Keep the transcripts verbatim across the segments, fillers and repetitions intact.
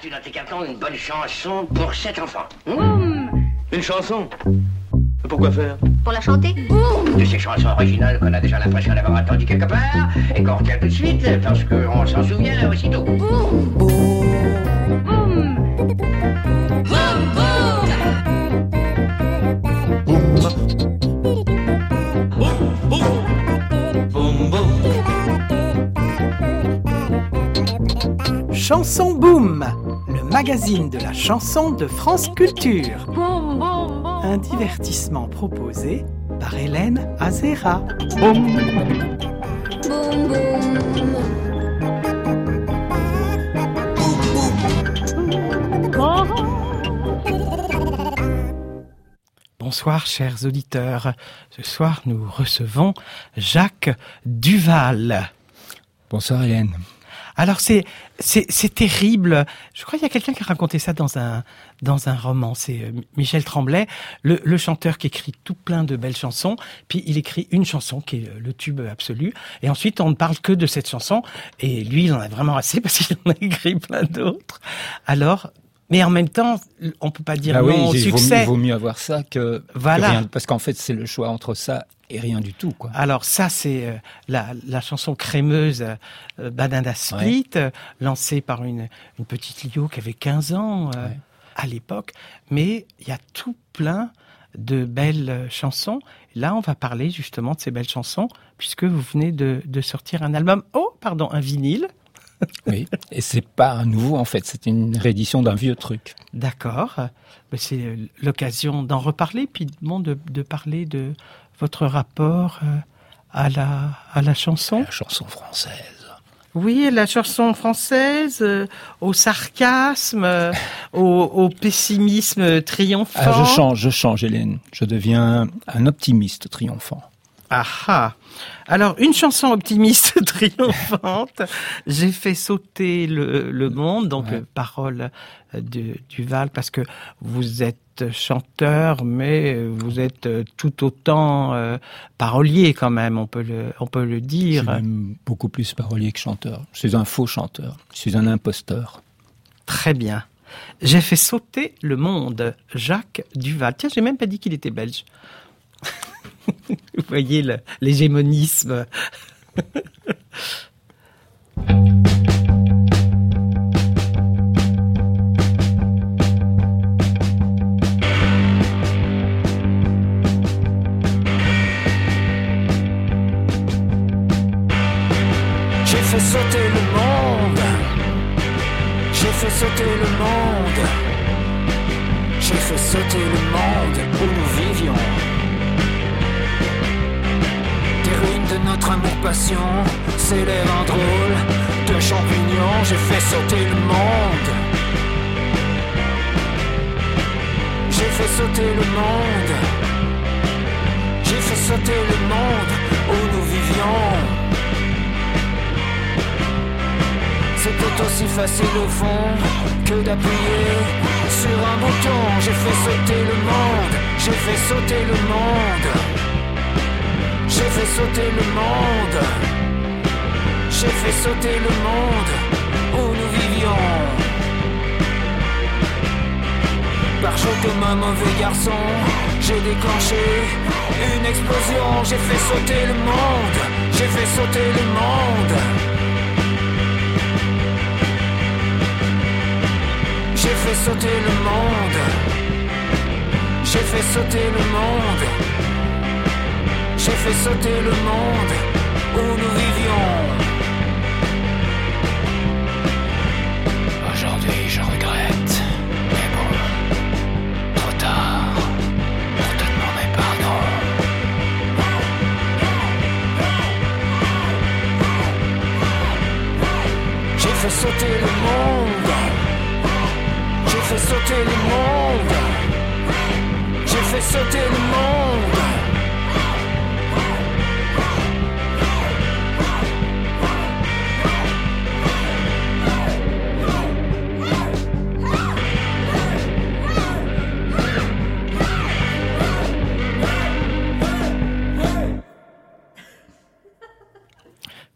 as-tu dans tes cartons une bonne chanson pour cet enfant? Boum. Une chanson? Pourquoi faire? Pour la chanter? Boum. De ces chansons originales qu'on a déjà l'impression d'avoir entendues quelque part et qu'on retient tout de suite parce qu'on s'en souvient aussitôt. Boum. Boum. Boum. Boum, boum. Boum, boum. Chanson Boom, le magazine de la chanson de France Culture. Boum, boum, boum. Un divertissement proposé par Hélène Azera. Boum. Boum, boum. Bonsoir chers auditeurs. Ce soir nous recevons Jacques Duval. Bonsoir Hélène. Alors c'est c'est c'est terrible. Je crois qu'il y a quelqu'un qui a raconté ça dans un dans un roman. C'est euh, Michel Tremblay, le, le chanteur qui écrit tout plein de belles chansons. Puis il écrit une chanson qui est le tube absolu. Et ensuite on ne parle que de cette chanson. Et lui il en a vraiment assez parce qu'il en a écrit plein d'autres. Alors. Mais en même temps, on peut pas dire ah non oui, au succès. Il vaut, vaut mieux avoir ça que, voilà. que rien. Parce qu'en fait, c'est le choix entre ça et rien du tout, quoi. Alors ça, c'est euh, la, la chanson crémeuse euh, Badinda Split, ouais. euh, lancée par une, une petite Lio qui avait quinze ans euh, ouais. à l'époque. Mais il y a tout plein de belles chansons. Là, on va parler justement de ces belles chansons, puisque vous venez de, de sortir un album, oh, pardon, un vinyle. Oui, et c'est pas un nouveau en fait, c'est une réédition d'un vieux truc. D'accord, c'est l'occasion d'en reparler, puis bon, de, de parler de votre rapport à la, à la chanson. La chanson française. Oui, la chanson française, euh, au sarcasme, euh, au, au pessimisme triomphant. Ah, je change, je change Hélène, je deviens un optimiste triomphant. Ah ah. Alors, une chanson optimiste triomphante. J'ai fait sauter le, le monde, donc ouais. parole de Duval, parce que vous êtes chanteur, mais vous êtes tout autant euh, parolier quand même, on peut le, on peut le dire. Je suis même beaucoup plus parolier que chanteur. Je suis un faux chanteur. Je suis un imposteur. Très bien. J'ai fait sauter le monde. Jacques Duval. Tiens, j'ai même pas dit qu'il était belge. Vous voyez le, l'hégémonisme. J'ai fait sauter le monde. J'ai fait sauter le monde. J'ai fait sauter le monde où nous vivions. De notre amour-passion, s'élève un drôle de champignon. J'ai fait sauter le monde. J'ai fait sauter le monde. J'ai fait sauter le monde où nous vivions. C'était aussi facile au fond que d'appuyer sur un bouton. J'ai fait sauter le monde. J'ai fait sauter le monde. J'ai fait sauter le monde. J'ai fait sauter le monde où nous vivions. Par chaud comme un mauvais garçon, j'ai déclenché une explosion. J'ai fait sauter le monde. J'ai fait sauter le monde. J'ai fait sauter le monde. J'ai fait sauter le monde. J'ai fait sauter le monde où nous vivions. Aujourd'hui je regrette, mais bon, trop tard pour te demander pardon. J'ai fait sauter le monde. J'ai fait sauter le monde. J'ai fait sauter le monde.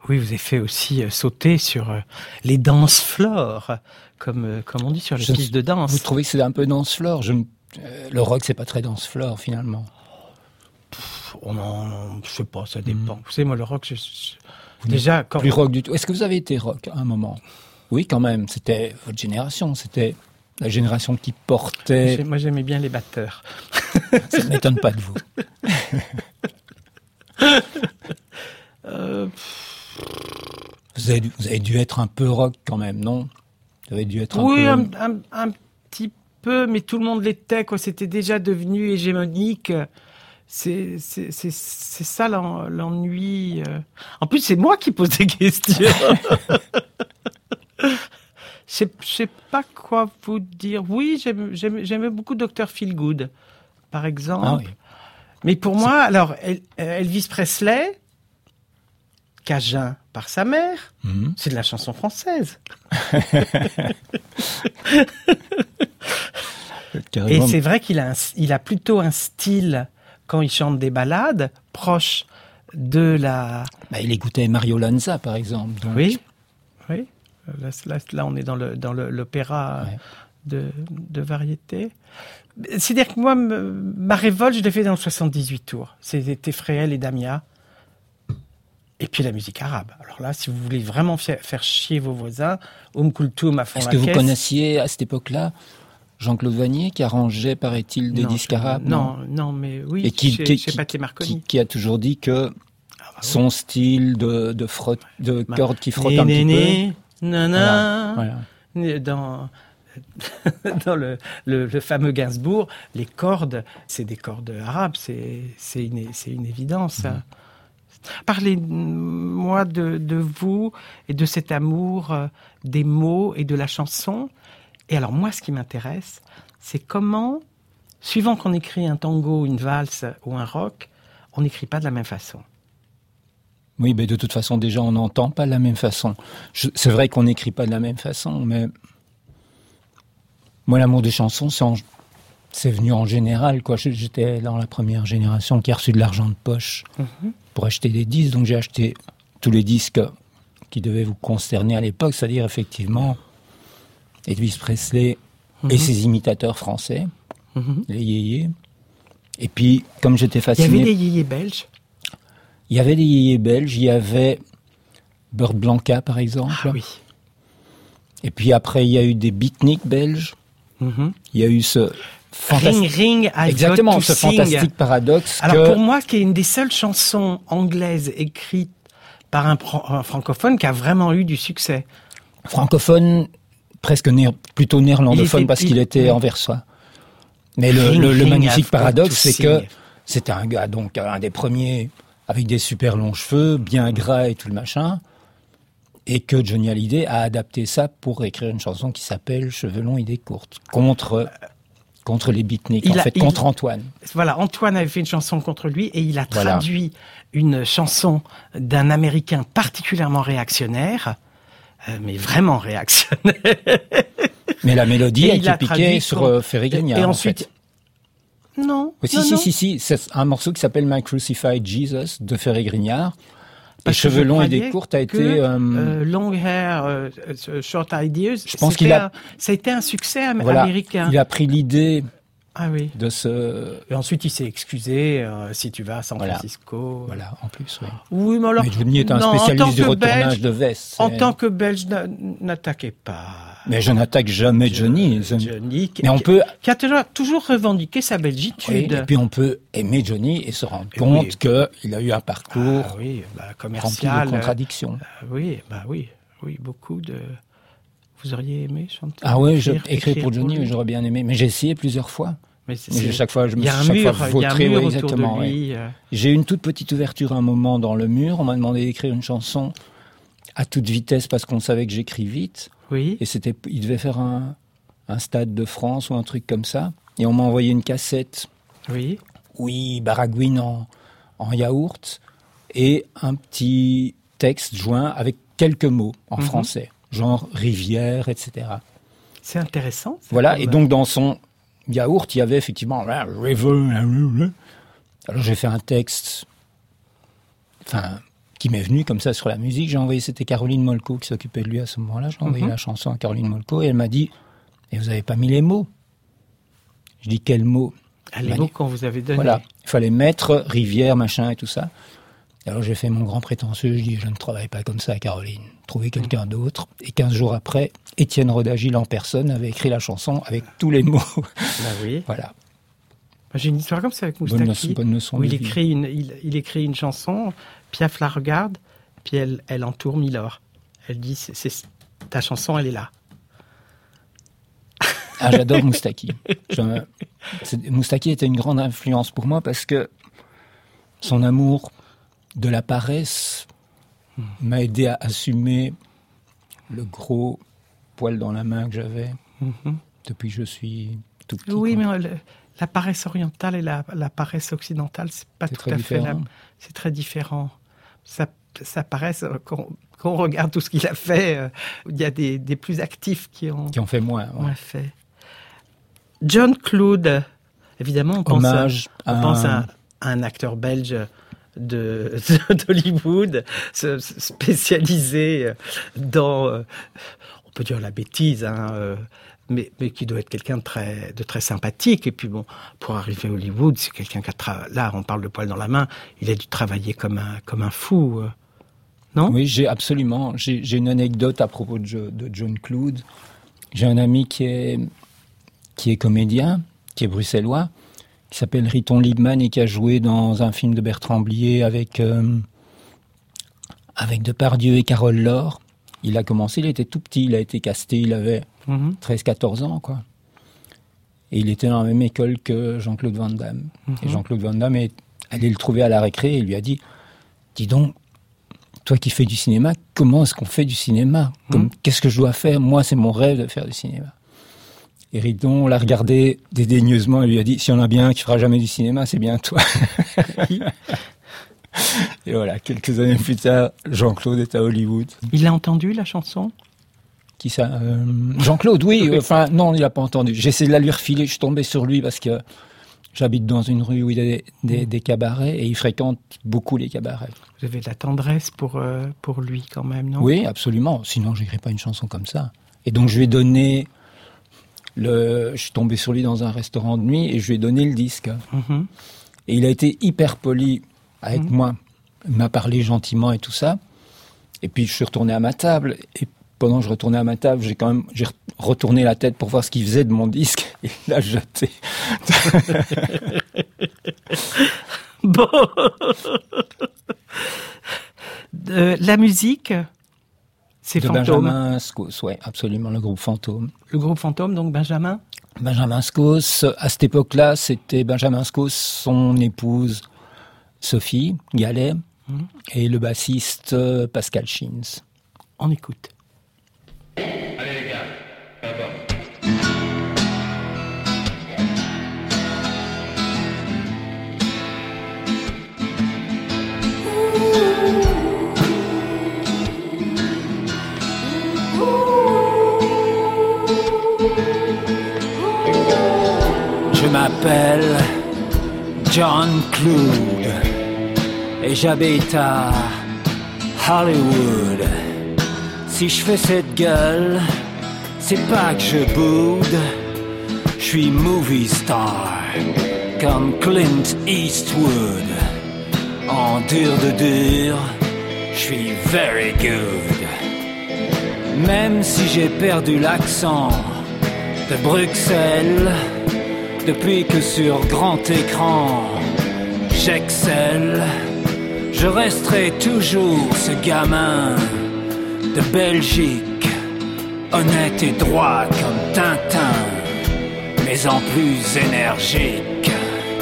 Oui, vous avez fait aussi euh, sauter sur euh, les danses flores, comme, euh, comme on dit sur les Je- pistes de danse. Vous trouvez que c'est un peu dance-floor? Je, ne- euh, Le rock, c'est pas très dance-floor, finalement. On en, je sais pas, ça dépend. Mm. Vous savez, moi, le rock, je, je- déjà, quand Plus rock du tout. Est-ce que vous avez été rock à un moment? Oui, quand même. C'était votre génération. C'était la génération qui portait... j'ai- moi, j'aimais bien les batteurs. Ça ne m'étonne pas de vous. Euh, Vous avez, dû- vous avez dû être un peu rock quand même, non? Vous avez dû être un oui, peu... un, un, un petit peu, mais tout le monde l'était, quoi. C'était déjà devenu hégémonique. C'est, c'est, c'est, c'est ça l'en- l'ennui. euh. En plus, c'est moi qui pose des questions. Je sais, je sais pas quoi vous dire. Oui, j'aime- j'aime- j'aimais beaucoup docteur Feelgood, par exemple. Ah oui. Mais pour moi, alors, El- Elvis Presley, Cajun par sa mère, Mhm. c'est de la chanson française. Et Carrément. c'est vrai qu'il a, un- il a plutôt un style, quand il chante des ballades, proche de la... Bah, il écoutait Mario Lanza, par exemple. donc- Oui, oui. Là, là, là, on est dans le dans le- l'opéra Ouais. de, de variété. C'est-à-dire que moi, me- ma révolte, je l'ai fait dans le soixante-dix-huit tours. C'était Fréhel et Damia. Et puis la musique arabe. Alors là, si vous voulez vraiment faire, faire chier vos voisins, Oum Kulthum à fond Est-ce la que vous caisse. connaissiez à cette époque-là Jean-Claude Vanier, qui arrangeait, paraît-il, des Non, disques je- arabes? Non, non, mais oui, Et qui, chez, qui, chez qui- Pathé Marconi. qui- qui a toujours dit que Ah, bah oui. son style de, de, frotte, de Bah, cordes qui frottent Né, un né, petit né, nana. peu. Voilà, voilà. Dans, dans le, le, le fameux Gainsbourg, les cordes, c'est des cordes arabes, c'est, c'est, une, c'est une évidence. hein. Parlez-moi de, de vous et de cet amour euh, des mots et de la chanson. Et alors moi, ce qui m'intéresse, c'est comment, suivant qu'on écrit un tango, une valse ou un rock, on n'écrit pas de la même façon. Oui, mais de toute façon, déjà, on n'entend pas de la même façon. Je- c'est vrai qu'on n'écrit pas de la même façon, mais moi, l'amour des chansons, c'est, en- c'est venu en général, quoi. Je- J'étais dans la première génération qui a reçu de l'argent de poche pour acheter des disques, donc j'ai acheté tous les disques qui devaient vous concerner à l'époque, c'est-à-dire effectivement Elvis Presley et ses imitateurs français, Mhm. les yéyés. Et puis, comme j'étais Il y fasciné... avait des yéyés belges. Il y avait des yéyés belges, il y avait Burt Blanca, par exemple. Ah oui. Et puis après, il y a eu des beatniks belges. Mhm. Il y a eu ce fantastique... Ring, ring, I've Exactement, got to ce sing. fantastique paradoxe Alors que... pour moi, qui est une des seules chansons anglaises écrites par un, pran- un francophone qui a vraiment eu du succès. francophone, presque néer- plutôt néerlandophone Il était- parce qu'il il- était oui. anversois. Mais le, Ring, le- le ring, magnifique I've got paradoxe, to c'est sing. que c'était un gars, donc un des premiers avec des super longs cheveux, bien gras et tout le machin, et que Johnny Hallyday a adapté ça pour écrire une chanson qui s'appelle Cheveux longs, idées courtes, contre, contre les beatniks, Il en a- fait, il- contre Antoine. Voilà, Antoine avait fait une chanson contre lui et il a Voilà. traduit une chanson d'un Américain particulièrement réactionnaire, euh, mais vraiment réactionnaire. Mais la mélodie Et a il été a piquée traduit sur con- euh, Ferry Grignard, Et en ensuite, fait. non, Oui, si, non, si, non. si, si, c'est un morceau qui s'appelle My Crucified Jesus de Ferry Grignard. Et Parce que Cheveux je longs et croyais des courtes a que, été... euh, euh, Long Hair, euh, euh, Short Ideas, Je pense c'était qu'il a- un- ça a été un succès am- voilà, américain. il a pris l'idée Ah oui. de ce... Et ensuite, il s'est excusé, euh, si tu vas à San Voilà. Francisco. Voilà, en plus, oui. Oui, mais alors... Mais Johnny est un non, en tant spécialiste du que retournage Belge- de veste. En c'est- tant que Belge, n'a- n'attaquez pas. Mais je n'attaque jamais Johnny. Je- Johnny, qui, Mais on qui- peut... qui a toujours, toujours revendiqué sa Oui, belgitude. et puis on peut aimer Johnny et se rendre Et compte oui. qu'il a eu un parcours Ah oui, bah, rempli commercial. de contradictions. euh, oui, bah oui, oui, beaucoup de. Vous auriez aimé chanter Ah oui, je, écrire, écrire pour Johnny, lui. j'aurais bien aimé. Mais j'ai essayé plusieurs fois. Mais c'est- Mais c'est- chaque fois, je me il y a un suis chaque mur, fois il y a un vautré, mur oui, autour exactement, de oui. lui. euh. J'ai eu une toute petite ouverture un moment dans le mur. On m'a demandé d'écrire une chanson à toute vitesse parce qu'on savait que j'écris vite. Oui. Et c'était, il devait faire un, un stade de France ou un truc comme ça. Et on m'a envoyé une cassette, Oui. oui, baragouine en, en yaourt, et un petit texte joint avec quelques mots en Mhm. français, genre rivière, et cetera. C'est intéressant. ça, Voilà, comme- et donc dans son yaourt, il y avait effectivement voilà, river. Alors j'ai fait un texte, enfin qui m'est venue comme ça sur la musique. J'ai envoyé, c'était Caroline Molko qui s'occupait de lui à ce moment-là. J'ai envoyé Mhm. la chanson à Caroline Molko et elle m'a dit « Et vous avez pas mis les mots ?» Je dis « Quels mots ?» Ah, les m'a mots dit- qu'on vous avait donnés. Voilà, il fallait mettre rivière, machin et tout ça. Alors j'ai fait mon grand prétentieux, je dis je ne travaille pas comme ça, Caroline. Trouvez quelqu'un d'autre. Et quinze jours après, Étienne Rodagil en personne avait écrit la chanson avec tous les mots. Bah oui. Voilà. J'ai une histoire comme ça avec Bonne Moustaki. leçon, bonne leçon où de il vie. écrit une, il, il écrit une chanson, Piaf la regarde, puis elle, elle entoure Milor. Elle dit, c'est, c'est- ta chanson, elle est là. Ah, j'adore Moustaki. Je- c'est- Moustaki était une grande influence pour moi parce que son amour de la paresse m'a aidé à assumer le gros poil dans la main que j'avais Mhm. depuis que je suis tout petit. Oui, quoi. mais le- la paresse orientale et la, la paresse occidentale, c'est pas C'est tout très à fait la, différent. c'est très différent. Ça, ça paresse, euh, quand, quand on regarde tout ce qu'il a fait, euh, il y a des, des plus actifs qui ont, Qui ont fait moins. ouais. ont fait. John Cloud, évidemment, on pense, à, Hommage on à pense un- à, à un acteur belge de, d'Hollywood, se- se- spécialisé dans, euh, on peut dire la bêtise, hein, euh, mais, mais qui doit être quelqu'un de très, de très sympathique. Et puis bon, pour arriver à Hollywood, c'est quelqu'un qui a tra- là, on parle de poil dans la main, il a dû travailler comme un, comme un fou, euh, non? Oui, j'ai absolument. J'ai, j'ai une anecdote à propos de, Jo- de John Cloud. J'ai un ami qui est, qui est comédien, qui est bruxellois, qui s'appelle Riton Liebman et qui a joué dans un film de Bertrand Blier avec, euh, avec Depardieu et Carole Laure. Il a commencé, il était tout petit, il a été casté, il avait Mhm. treize quatorze ans, quoi. Et il était dans la même école que Jean-Claude Van Damme. Et Jean-Claude Van Damme est allé le trouver à la récré et lui a dit « Dis donc, toi qui fais du cinéma, comment est-ce qu'on fait du cinéma Comme, Mhm. Qu'est-ce que je dois faire Moi, c'est mon rêve de faire du cinéma. » Et Riton l'a regardé dédaigneusement et lui a dit « S'il y en a bien un qui fera jamais du cinéma, c'est bien toi. » Et voilà, quelques années plus tard, Jean-Claude est à Hollywood. Il a entendu la chanson? Qui ça euh, Jean-Claude, oui. euh, Enfin, non, il n'a pas entendu. J'ai essayé de la lui refiler. Je suis tombé sur lui parce que j'habite dans une rue où il y a des, des, des cabarets et il fréquente beaucoup les cabarets. Vous avez de la tendresse pour, euh, pour lui quand même, non? Oui, absolument. Sinon, je n'écris pas une chanson comme ça. Et donc, je lui ai donné le. Je suis tombé sur lui dans un restaurant de nuit et je lui ai donné le disque. Mhm. Et il a été hyper poli avec Mhm. moi. Il m'a parlé gentiment et tout ça. Et puis, je suis retourné à ma table. Et pendant que je retournais à ma table, j'ai quand même j'ai retourné la tête pour voir ce qu'il faisait de mon disque. Et il l'a jeté. Bon. Euh, la musique, c'est De Fantôme. Benjamin Skos, oui, absolument, le groupe Fantôme. Le groupe Fantôme, donc Benjamin. Benjamin Skos, à cette époque-là, c'était Benjamin Skos, son épouse Sophie Gallet, Mhm. et le bassiste euh, Pascal Schins. On écoute. Allez les gars, à bord. Je m'appelle John Cloud et j'habite à Hollywood. Si je fais cette gueule, c'est pas que je boude, je suis movie star comme Clint Eastwood. En dur de dur, je suis very good. Même si j'ai perdu l'accent de Bruxelles, depuis que sur grand écran j'excelle, je resterai toujours ce gamin de Belgique, honnête et droit comme Tintin, mais en plus énergique.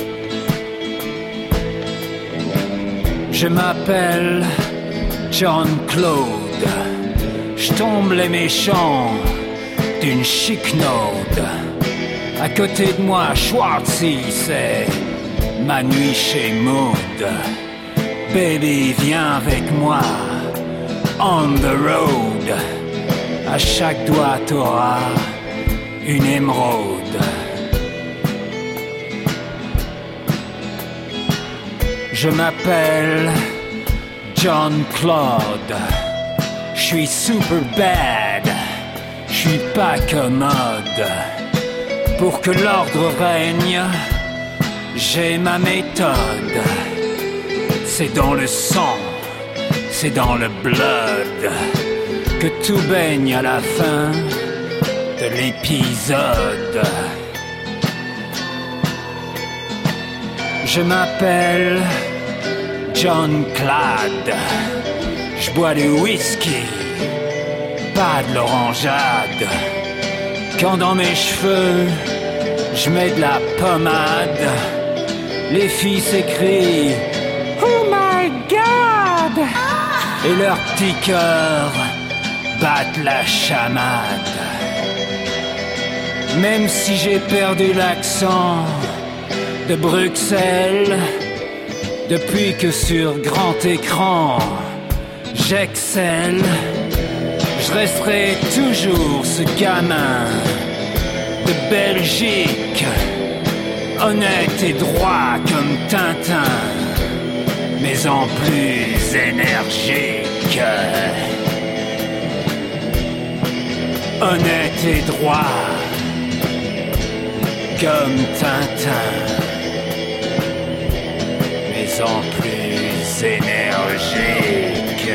Je m'appelle John Claude, je tombe les méchants d'une chic node. À côté de moi, Schwarzy, c'est ma nuit chez Maud. Baby, viens avec moi, on the road. À chaque doigt, t'auras une émeraude. Je m'appelle John Claude. Je suis super bad, je suis pas commode. Pour que l'ordre règne, j'ai ma méthode. C'est dans le sang, c'est dans le blood que tout baigne à la fin de l'épisode. Je m'appelle John Claude. Je bois du whisky, pas de l'orangeade. Quand dans mes cheveux, je mets de la pommade, les filles s'écrient Oh my God! Et leurs petits cœurs battent la chamade. Même si j'ai perdu l'accent de Bruxelles, depuis que sur grand écran j'excelle, je resterai toujours ce gamin de Belgique, honnête et droit comme Tintin, mais en plus énergique. Honnête et droit comme Tintin, mais en plus énergique.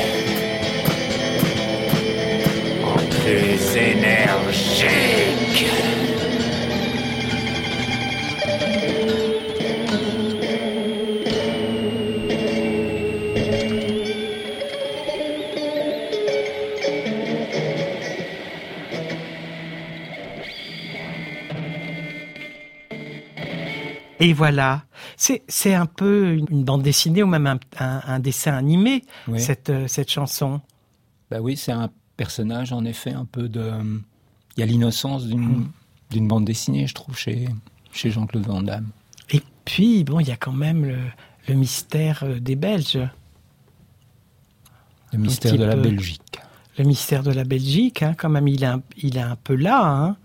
En plus énergique. Et voilà, c'est c'est un peu une, une bande dessinée ou même un, un, un dessin animé, Oui. cette, euh, cette chanson. Bah oui, c'est un personnage, en effet, un peu de... Il y a l'innocence d'une d'une bande dessinée, je trouve, chez, chez Jean-Claude Van Damme. Et puis, bon, il y a quand même le, le mystère euh, des Belges. Le mystère petit de la peu. Belgique. Le mystère de la Belgique, hein, quand même, il est un, il est un peu là. Hein.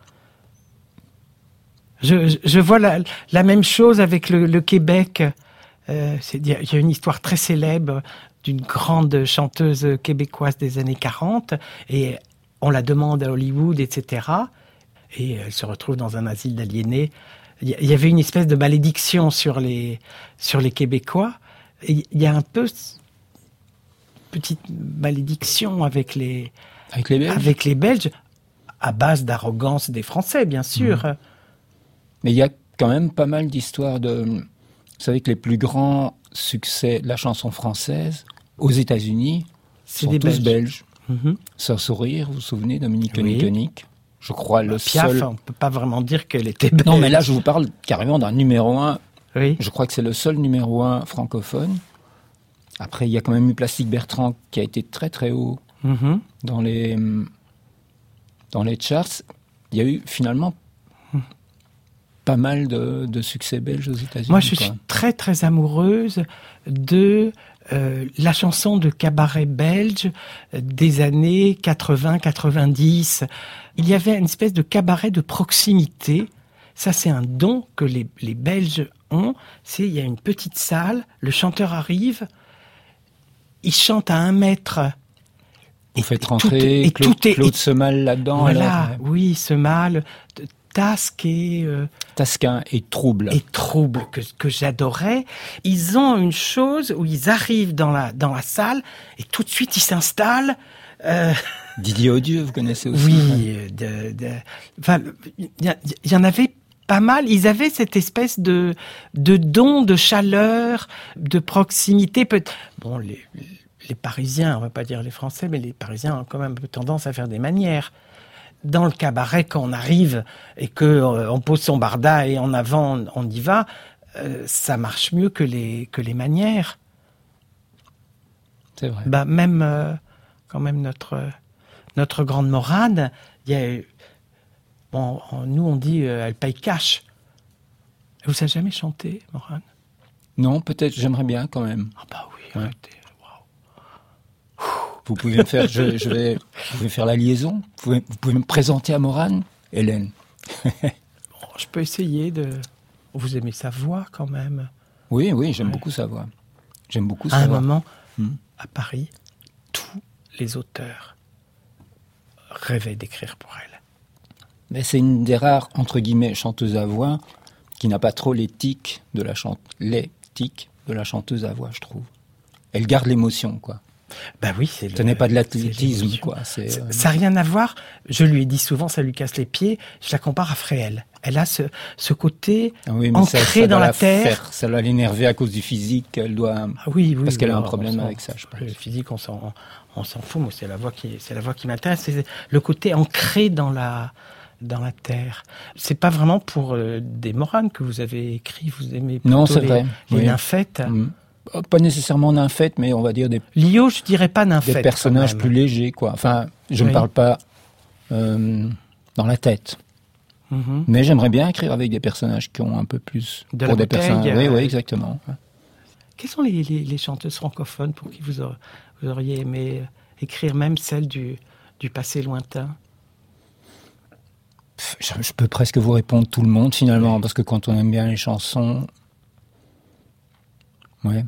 Je, je, je vois la, la même chose avec le, le Québec. Euh, c'est- Il y, a- il y a une histoire très célèbre d'une grande chanteuse québécoise des années quarante, et on la demande à Hollywood, et cetera. Et elle se retrouve dans un asile d'aliénés. Il y, il y avait une espèce de malédiction sur les, sur les Québécois. Et il y a un peu c- petite malédiction avec les, Avec les Belges. avec les Belges, à base d'arrogance des Français, bien sûr. Mais il y a quand même pas mal d'histoires de... Vous savez que les plus grands succès de la chanson française, aux États-Unis, C'est sont des tous Belges. belges. Mhm. Sans sourire, vous vous souvenez, Dominique Oui. Tonique, je crois le Piaf, seul... on peut pas vraiment dire qu'elle était belge. Non, mais là, je vous parle carrément d'un numéro un. Oui. Je crois que c'est le seul numéro un francophone. Après, il y a quand même eu Plastique Bertrand qui a été très très haut Mhm. dans les, dans les charts. Il y a eu finalement pas mal de, de succès belges aux États-Unis. Moi, je quand suis même. très, très amoureuse de euh, la chanson de cabaret belge des années quatre-vingts quatre-vingt-dix. Il y avait une espèce de cabaret de proximité. Ça, c'est un don que les, les Belges ont. C'est, il y a une petite salle, le chanteur arrive, il chante à un mètre. Vous faites tout rentrer est- et Claude, tout est- Claude Semal là-dedans. Voilà, alors, oui, ce mal, t- tasque et... euh, Tasquin et Trouble. et trouble que, que j'adorais. Ils ont une chose où ils arrivent dans la, dans la salle et tout de suite ils s'installent. Euh, Didier Odieux, vous connaissez aussi. oui, euh, de, de, enfin, il y, a- il y en avait pas mal. Ils avaient cette espèce de, de don de chaleur, de proximité. Peut- bon, les, les Parisiens, on va pas dire les Français, mais les Parisiens ont quand même un peu tendance à faire des manières. Dans le cabaret, quand on arrive et que euh, on pose son barda et en avant on, on y va, euh, ça marche mieux que les que les manières. C'est vrai. Bah même euh, quand même notre notre grande Morane, il y a eu- bon on- nous on dit euh, elle paye cash. Vous avez jamais chanté, Morane? Non, peut-être, j'aimerais bien quand même. Ah bah oui, Ouais. arrêtez. Vous pouvez me faire, je, je vais, vous pouvez faire la liaison. Vous pouvez, vous pouvez me présenter à Morane, Hélène. Bon, je peux essayer de. Vous aimez sa voix quand même. Oui, oui, j'aime beaucoup sa voix. J'aime beaucoup À un sa voix. moment, Hmm. à Paris, tous les auteurs rêvaient d'écrire pour elle. Mais c'est une des rares, entre guillemets, chanteuses à voix qui n'a pas trop l'éthique de la chante, l'éthique de la chanteuse à voix, je trouve. Elle garde l'émotion, quoi. Ben oui, c'est Ce le- n'est pas de c'est l'athlétisme, l'émotion. quoi. C'est, Ça euh, ça n'a rien à voir. Je lui ai dit souvent, ça lui casse les pieds. Je la compare à Fréhel. Elle a ce, ce côté ah oui, mais ancré ça, ça dans doit la la terre. faire- ça doit l'énerver à cause du physique. Elle doit. Ah oui, oui. Parce qu'elle oui, a un on problème s'en- avec ça, je pense. Le physique, on s'en, on s'en fout. Moi, c'est la voix qui, c'est la voix qui m'intéresse. C'est le côté ancré dans la, dans la terre. C'est pas vraiment pour euh, des moranes que vous avez écrit. Vous aimez plutôt Non, c'est les, vrai. les Oui. nymphètes. Mm. Euh, Pas nécessairement nymphète, mais on va dire des, Lio, je dirais pas nymphète. des personnages quand plus même. légers, quoi. Enfin, je ne Oui. parle pas euh, dans la tête. Mhm. Mais j'aimerais bien écrire avec des personnages qui ont un peu plus. De pour la des bouteille, personnages. Oui, euh, oui, exactement. Quelles sont les, les, les chanteuses francophones pour qui vous, aur- vous auriez aimé écrire, même celles du, du passé lointain? Pff, Je, je peux presque vous répondre tout le monde finalement, parce que quand on aime bien les chansons, ouais.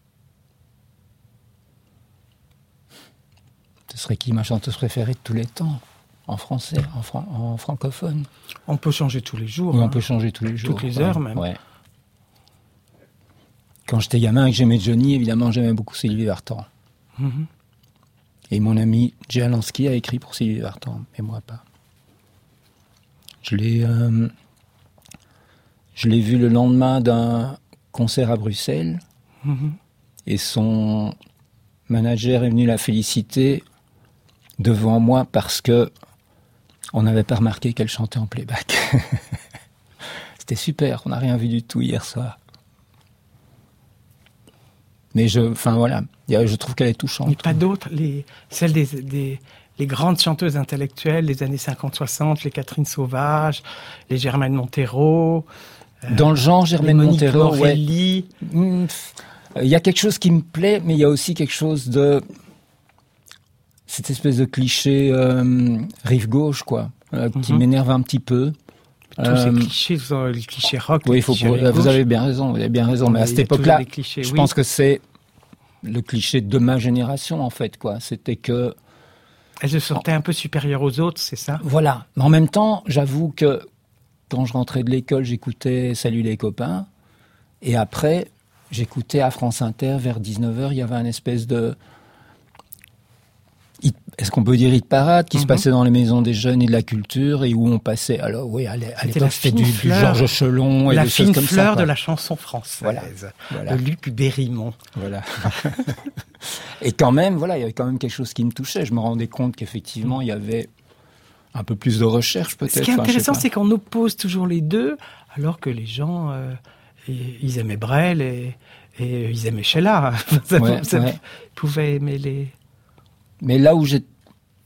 Ce serait qui ma chanteuse préférée de tous les temps, en français, en, fran- en francophone. On peut changer tous les jours. Oui, hein. on peut changer tous les jours. Toutes les ouais, heures, même. ouais. Quand j'étais gamin et que j'aimais Johnny, évidemment, j'aimais beaucoup Sylvie Vartan. Mhm. Et mon ami Jay Alansky a écrit pour Sylvie Vartan, et moi pas. Je l'ai, euh, je l'ai vu le lendemain d'un concert à Bruxelles, Mhm. et son manager est venu la féliciter devant moi parce que on n'avait pas remarqué qu'elle chantait en playback. C'était super, on n'a rien vu du tout hier soir. Mais je, enfin voilà, il y a- je trouve qu'elle est touchante. Mais pas d'autres, les, celles des, des les grandes chanteuses intellectuelles des années cinquante soixante, les Catherine Sauvage, les Germaine Montero, Dans le genre, les Germaine Monique Montero, ouais. Morelli. Hmm, pff, il y a quelque chose qui me plaît, mais il y a aussi quelque chose de cette espèce de cliché euh, rive gauche, quoi, euh, qui Mhm. m'énerve un petit peu. Tous Euh, ces clichés, euh, les clichés rock. Oui, les il faut. clichés Pour, rive vous gauche. avez bien raison. Vous avez bien raison. Mais à Il cette y a toujours époque-là, des clichés, je oui. pense que c'est le cliché de ma génération, en fait, quoi. C'était que Elle se sentait un peu supérieure aux autres, c'est ça? voilà. Mais en même temps, j'avoue que quand je rentrais de l'école, j'écoutais Salut les copains, et après, j'écoutais à France Inter vers dix-neuf heures. Il y avait un espèce de hit- est-ce qu'on peut dire hit parade qui se Mhm. passait dans les maisons des jeunes et de la culture, et où on passait. Alors oui, à l'é- à C'était la l'époque, c'était fine du, du fleur. Georges Chelon et La des choses fine comme ça, fleur quoi. de la chanson française. Voilà. Voilà. De Luc Berrimont. Voilà. Et quand même, voilà, il y avait quand même quelque chose qui me touchait. Je me rendais compte qu'effectivement, il y avait un peu plus de recherche, peut-être. Ce qui est Enfin, je sais intéressant, pas. c'est qu'on oppose toujours les deux, alors que les gens, euh, ils ils aimaient Brel et, et ils aimaient Sheila. Ça, Ouais, ça ouais. pouvait aimer les... Mais là où j'ai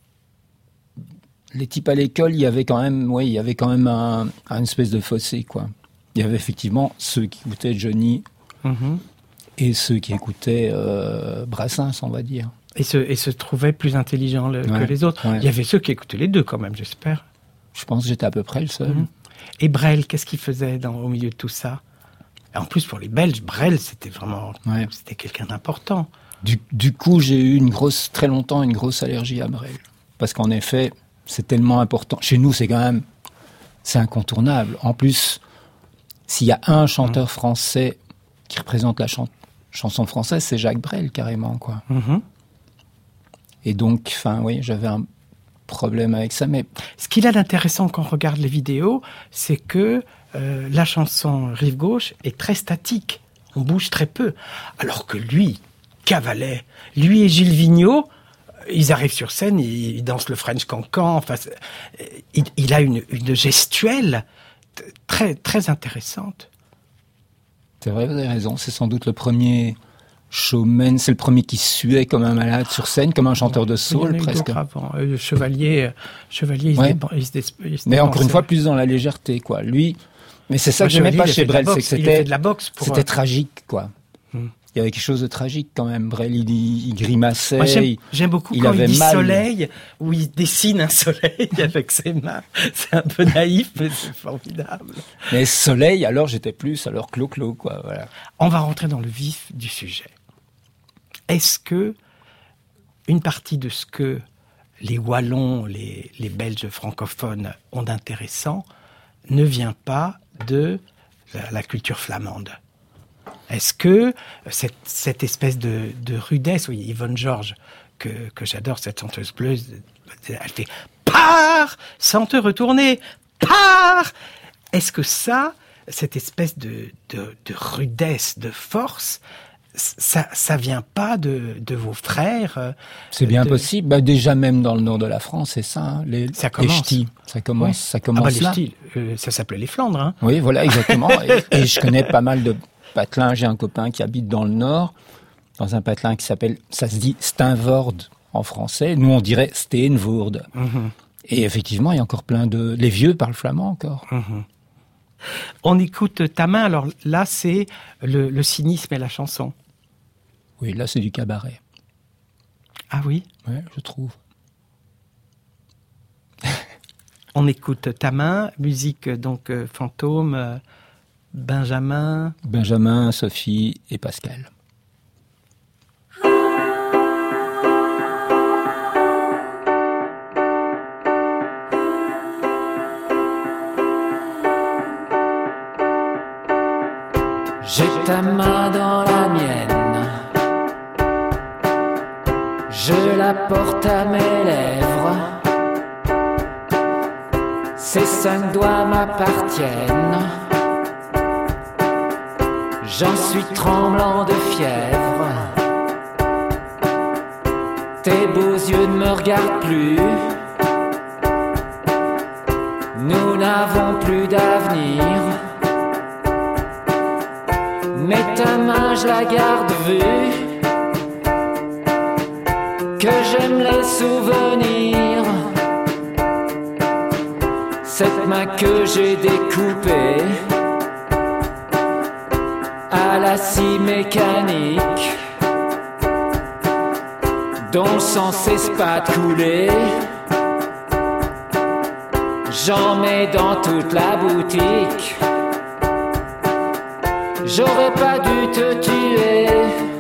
les types à l'école, il y avait quand même, ouais, il y avait quand même un, un espèce de fossé, quoi. Il y avait effectivement ceux qui écoutaient Johnny Mhm. et ceux qui écoutaient euh, Brassens, on va dire. Et, se, et se trouvaient plus intelligents le- que Ouais, les autres. ouais. Il y avait ceux qui écoutaient les deux quand même, j'espère. Je pense que j'étais à peu près le seul. Mhm. Et Brel, qu'est-ce qu'il faisait dans, au milieu de tout ça? Et en plus, pour les Belges, Brel, c'était vraiment... Ouais. C'était quelqu'un d'important. Du, du coup, j'ai eu une grosse, très longtemps une grosse allergie à Brel. Parce qu'en effet, c'est tellement important. Chez nous, c'est quand même, c'est incontournable. En plus, s'il y a un chanteur français qui représente la chan- chanson française, c'est Jacques Brel, carrément, quoi. Mhm. Et donc, enfin, oui, j'avais un problème avec ça, mais Ce qu'il a d'intéressant quand on regarde les vidéos, c'est que euh, la chanson Rive Gauche est très statique. On bouge très peu. Alors que lui, cavalait. Lui et Gilles Vigneault, ils arrivent sur scène, ils, ils dansent le French Cancan. Enfin, c'est- il, il a une, une gestuelle t- très, très intéressante. c'est vrai, vous avez raison. C'est sans doute le premier showman, c'est le premier qui suait comme un malade sur scène, comme un chanteur de Il y en soul, a eu presque. d'autres avant. Euh, Chevalier, euh, Chevalier, il se Ouais. dépen- il se dé- il se Mais encore une dépensait. fois, plus dans la légèreté, quoi. Lui, mais c'est ça Moi, que j'aimais Chevalier, pas il a chez fait de la Brel, c'est que boxe. Il a c'était, fait de la boxe pour, c'était euh, tragique, quoi. Hmm. Il y avait quelque chose de tragique quand même. Brel, il, il grimaçait. Moi, j'aime, il- j'aime beaucoup il quand il avait dit mal. soleil, où il dessine un soleil avec ses mains. C'est un peu naïf, mais c'est formidable. Mais Soleil, alors j'étais plus, alors clo-clo, quoi. Voilà. On va rentrer dans le vif du sujet. est-ce que une partie de ce que les Wallons, les, les Belges francophones ont d'intéressant ne vient pas de la, la culture flamande? Est-ce que cette, cette espèce de, de rudesse, oui, Yvonne Georges, que, que j'adore, cette chanteuse bleue, elle fait « pars sans te retourner, pars !» Est-ce que ça, cette espèce de, de, de rudesse, de force, ça, ça vient pas de, de vos frères? euh, C'est bien de- possible. Bah, déjà, même dans le nord de la France, c'est ça. hein, Les, Ça les commence. ch'tis. Ça commence, Oui. ça Ah commence bah les là. styles, euh, ça s'appelait les Flandres, hein. Oui, voilà, exactement. et, et je connais pas mal de patelins. J'ai un copain qui habite dans le nord, dans un patelin qui s'appelle, ça se dit Steenvoord en français. Nous, on dirait Steenvoord. Mhm. Et effectivement, il y a encore plein de... Les vieux parlent flamand encore. Mhm. On écoute Ta main, alors là c'est le, le cynisme et la chanson. Oui, là, c'est du cabaret. Ah oui? Ouais, je trouve. On écoute Ta main, musique donc euh, Fantôme, euh, Benjamin. Benjamin, Sophie et Pascal. J'ai ta main dans la mienne, je la porte à mes lèvres. Ces cinq doigts m'appartiennent, j'en suis tremblant de fièvre. Tes beaux yeux ne me regardent plus, nous n'avons plus d'avenir. Mais ta main, je la garde vue, que j'aime les souvenirs. Cette main que j'ai découpée à la scie mécanique, dont le sang cesse pas de couler. J'en mets dans toute la boutique. J'aurais pas dû te tuer,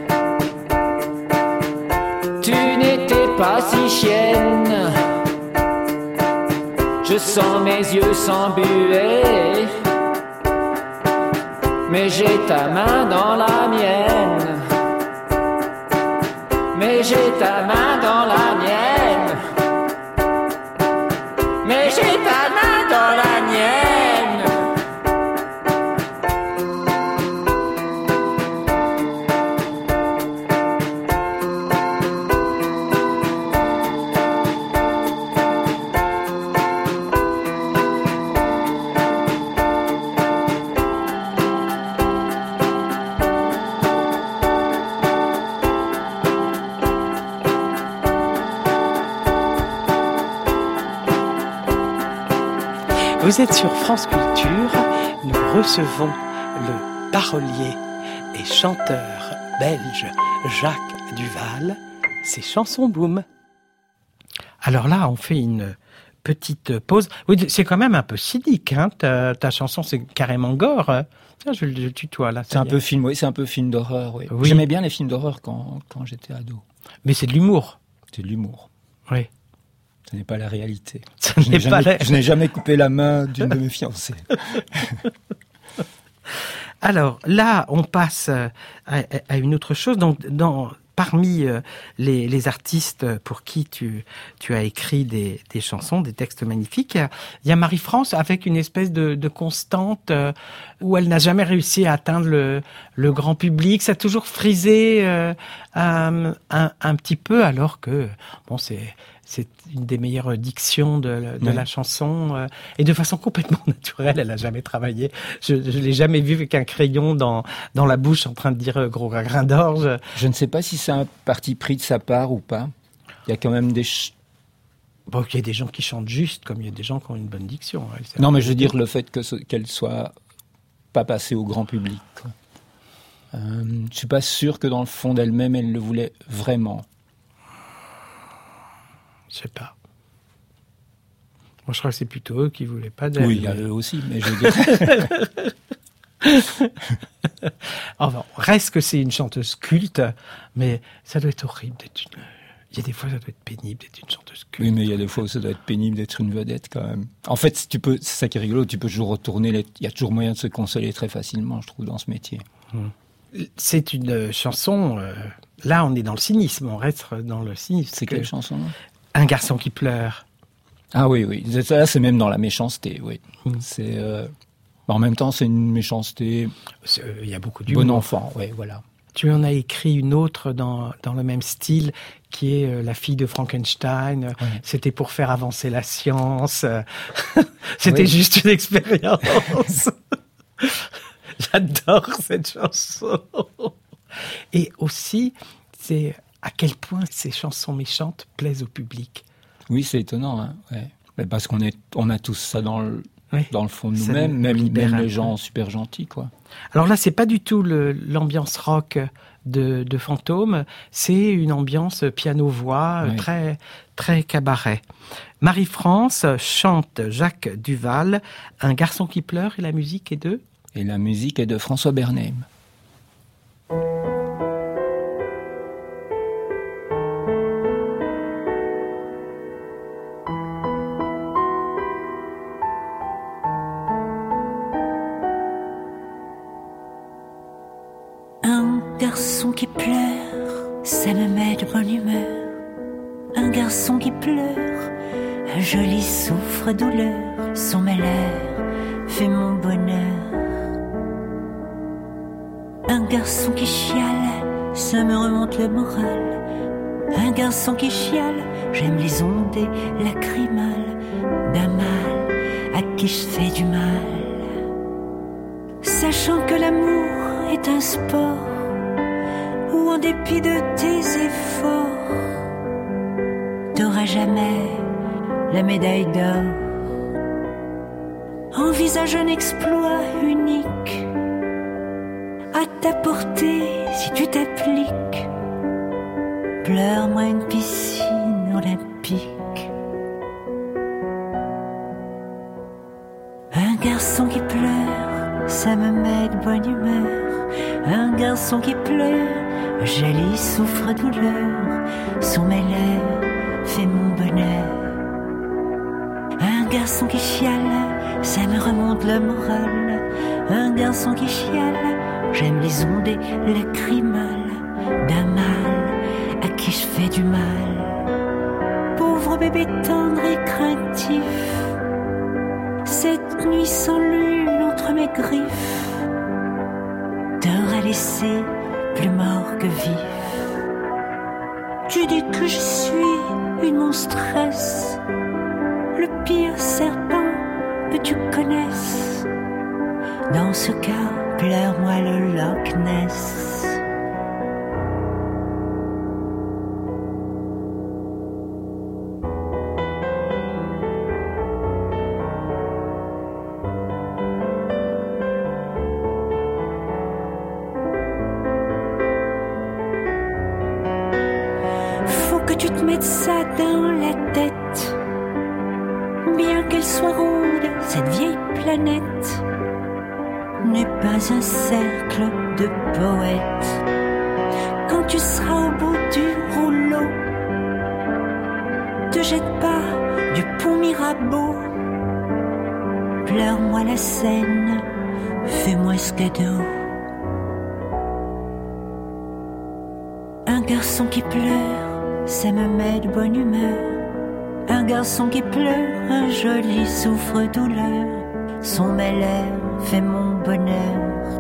tu n'étais pas si chienne. Je sens mes yeux s'embuer, mais j'ai ta main dans la mienne. Mais j'ai ta main dans la mienne. Mais j'ai ta main dans la mienne. Vous êtes sur France Culture, nous recevons le parolier et chanteur belge Jacques Duval, c'est Chanson Boom. Alors là, on fait une petite pause. Oui, c'est quand même un peu cynique, hein, ta, ta chanson, c'est carrément gore. hein. Tiens, je, je le tutoie là. ça C'est un y est. peu film, oui, c'est un peu film d'horreur, oui. Oui. J'aimais bien les films d'horreur quand, quand j'étais ado. Mais c'est de l'humour. C'est de l'humour. Oui. Ce n'est pas la réalité. Ce Je n'ai n'est pas jamais, la- je n'ai jamais coupé la main d'une de mes fiancées. Alors là, on passe euh, à, à une autre chose. Donc, dans, parmi euh, les, les artistes pour qui tu, tu as écrit des, des chansons, des textes magnifiques, il y a Marie-France avec une espèce de, de constante euh, où elle n'a jamais réussi à atteindre le, le grand public. Ça a toujours frisé euh, un, un, un petit peu, alors que bon, c'est c'est une des meilleures dictions de, de Ouais. la chanson euh, et de façon complètement naturelle. Elle a jamais travaillé. Je, je l'ai jamais vue avec un crayon dans dans la bouche en train de dire euh, gros grain d'orge. Je ne sais pas si c'est un parti pris de sa part ou pas. Il y a quand même des... ch- Bon, il y a des gens qui chantent juste, comme il y a des gens qui ont une bonne diction. hein. C'est- Non, mais je veux dire le fait que ce- qu'elle soit pas passée au grand public. quoi. Euh, je suis pas sûr que dans le fond d'elle-même, elle le voulait vraiment. Je sais pas. Moi, je crois que c'est plutôt eux qui voulaient pas d'elle. Oui, il y a eux aussi, mais je veux dire... Enfin, presque c'est une chanteuse culte, mais ça doit être horrible d'être une... Il y a des fois, ça doit être pénible d'être une chanteuse culte. Oui, mais il y a des fois où ça doit être pénible d'être une vedette quand même. En fait, tu peux, c'est ça qui est rigolo, tu peux toujours retourner, les... il y a toujours moyen de se consoler très facilement, je trouve, dans ce métier. C'est une chanson, euh, là on est dans le cynisme, on reste dans le cynisme. C'est quelle chanson, là? Un garçon qui pleure. Ah oui, oui, là c'est même dans la méchanceté, oui. Mm. C'est, euh... en même temps, c'est une méchanceté... C'est, euh, il y a beaucoup d'humour. Bon enfant, oui, voilà. Tu en as écrit une autre dans, dans le même style, qui est euh, La fille de Frankenstein. Ouais. C'était pour faire avancer la science. C'était oui. juste une expérience. J'adore cette chanson. Et aussi, c'est à quel point ces chansons méchantes plaisent au public. Oui, c'est étonnant, hein, ouais. Mais parce qu'on est, on a tous ça dans le, oui. dans le fond de nous-mêmes, même, même les gens super gentils, quoi. Alors là, c'est pas du tout le, l'ambiance rock de, de Fantôme, c'est une ambiance piano-voix, oui. très, très cabaret. Marie-France chante Jacques Duval, Un garçon qui pleure, et la musique est de... Et la musique est de François Bernheim. Un garçon qui pleure, ça me met de bonne humeur. Un garçon qui pleure, un joli souffre-douleur. Son malheur fait mon bonheur. Un garçon qui chiale, ça me remonte le moral. Un garçon qui chiale, j'aime les ondes lacrymales d'un mal à qui je fais du mal. Sachant que l'amour est un sport où en dépit de tes efforts, t'auras jamais la médaille d'or. Envisage un exploit unique à ta portée si tu t'appliques. Pleure-moi une piscine olympique. Un garçon qui pleure, ça me met de bonne humeur. Un garçon qui pleure, joli souffre-douleur. Sur mes lèvres fait mon bonheur. Un garçon qui chiale, ça me remonte le moral. Un garçon qui chiale, j'aime les ondes lacrymales d'un mal à qui je fais du mal. Pauvre bébé tendre et craintif, cette nuit sans lune entre mes griffes t'auras laissé plus mort que vif. Tu dis que je suis une monstresse, le pire serpent que tu connaisses. Dans ce cas, pleure-moi le Loch Ness. Faut que tu te mettes ça dans la tête, bien qu'elle soit ronde, cette vieille planète n'est pas un cercle de poètes. Quand tu seras au bout du rouleau, te jette pas du pont Mirabeau. Pleure-moi la Seine, fais-moi ce cadeau. Un garçon qui pleure, ça me met de bonne humeur. Un garçon qui pleure, un joli souffre-douleur. Son malheur fait mon bonheur.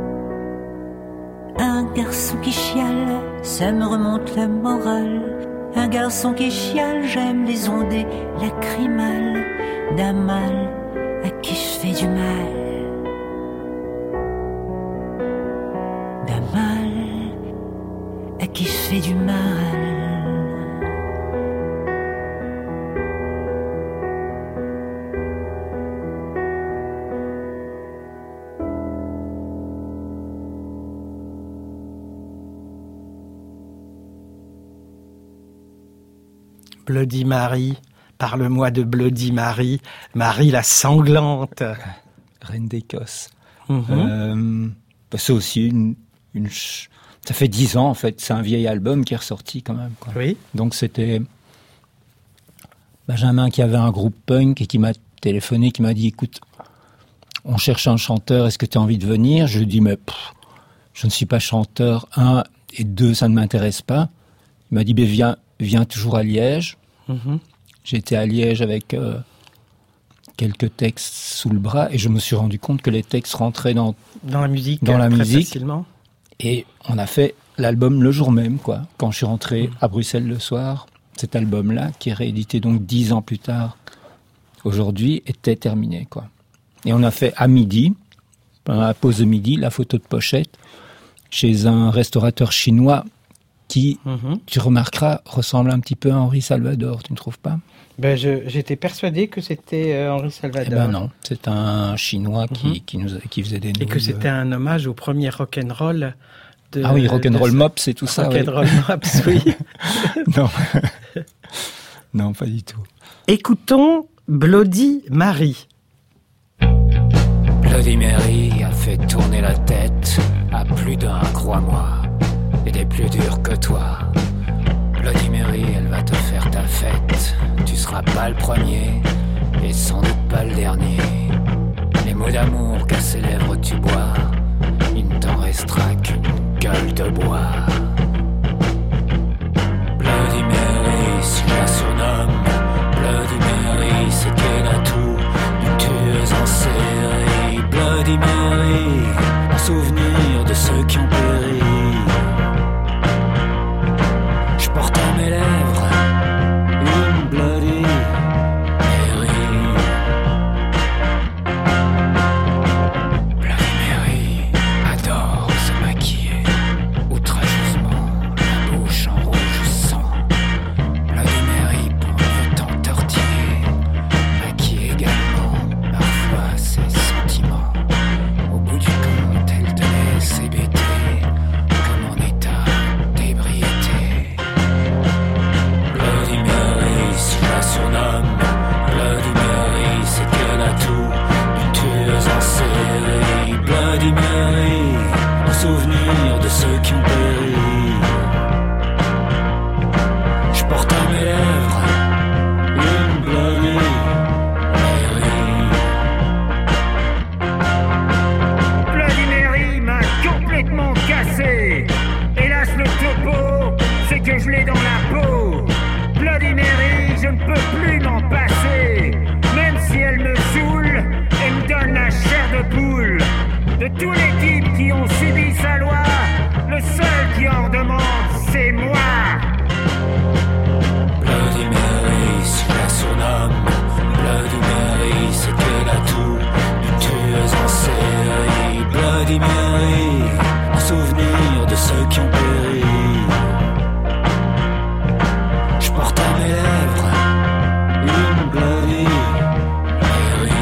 Un garçon qui chiale, ça me remonte le moral. Un garçon qui chiale, j'aime les ondes lacrymales d'un mal à qui je fais du mal. D'un mal à qui je fais du mal. Bloody Mary, parle-moi de Bloody Mary, Marie la sanglante. Reine d'Écosse. Mm-hmm. Euh, bah c'est aussi une, une ch- ça fait dix ans en fait. C'est un vieil album qui est ressorti quand même, quoi. Oui. Donc c'était Benjamin qui avait un groupe punk et qui m'a téléphoné, qui m'a dit écoute, on cherche un chanteur, est-ce que tu as envie de venir? Je lui ai dit mais pff, je ne suis pas chanteur, un, et deux, ça ne m'intéresse pas. Il m'a dit ben viens, viens toujours à Liège. Mhm. J'étais à Liège avec euh, quelques textes sous le bras et je me suis rendu compte que les textes rentraient dans Dans la musique. Dans la très musique. facilement. et on a fait l'album le jour même, quoi. Quand je suis rentré à Bruxelles le soir, cet album-là, qui est réédité donc dix ans plus tard, aujourd'hui, était terminé, quoi. Et on a fait à midi, pendant la pause de midi, la photo de pochette chez un restaurateur chinois qui, Mhm. tu remarqueras, ressemble un petit peu à Henri Salvador, tu ne trouves pas? Ben, je- j'étais persuadé que c'était euh, Henri Eh Salvador. ben non, c'est un Chinois qui, Mhm. qui, nous, qui faisait des Et nouilles. que c'était un hommage au premier rock'n'roll de... Ah oui, Rock'n'Roll de- Mops et tout ça. oui. Rock'n'Roll Mops, oui. Non. Non, pas du tout. Écoutons Bloody Mary. Bloody Mary a fait tourner la tête à plus d'un, crois-moi, et des plus durs que toi. Bloody Mary, elle va te faire ta fête. Tu seras pas le premier, et sans doute pas le dernier. Les mots d'amour qu'à ses lèvres tu bois, il ne t'en restera qu'une gueule de bois. Bloody Mary, si je la surnomme Bloody Mary, c'est qu'elle a tout d'une tueuse en série. Bloody Mary, en souvenir de ceux qui ont péri. Je porte à mes lèvres une Bloody Mary. Bloody Mary adore se maquiller outrageusement, la bouche en rouge sang. Bloody Mary pour mieux t'entortiller, maquille également parfois ses sentiments. Au bout du compte, elle te laisse hébéter comme en état d'ébriété. Bloody Mary, si je la surnomme Bloody Mary, c'est qu'elle a tout d'une tueuse en série. Bloody Mary, en souvenir de ceux qui ont péri. Je porte à mes lèvres une Bloody Mary. Bloody Mary m'a complètement cassé. Hélas, le topo, c'est que je l'ai dans la peau. Bloody Mary, je ne peux plus m'en passer. Même si elle me saoule, elle me donne la chair de poule. De tous les types qui ont subi sa loi, le seul qui en demande, c'est moi. Bloody Mary, si je la surnomme Bloody Mary, c'est qu'elle a tout d'une tueuse en série. Bloody Mary, en souvenir de ceux qui ont péri. Je porte à mes lèvres une Bloody Mary.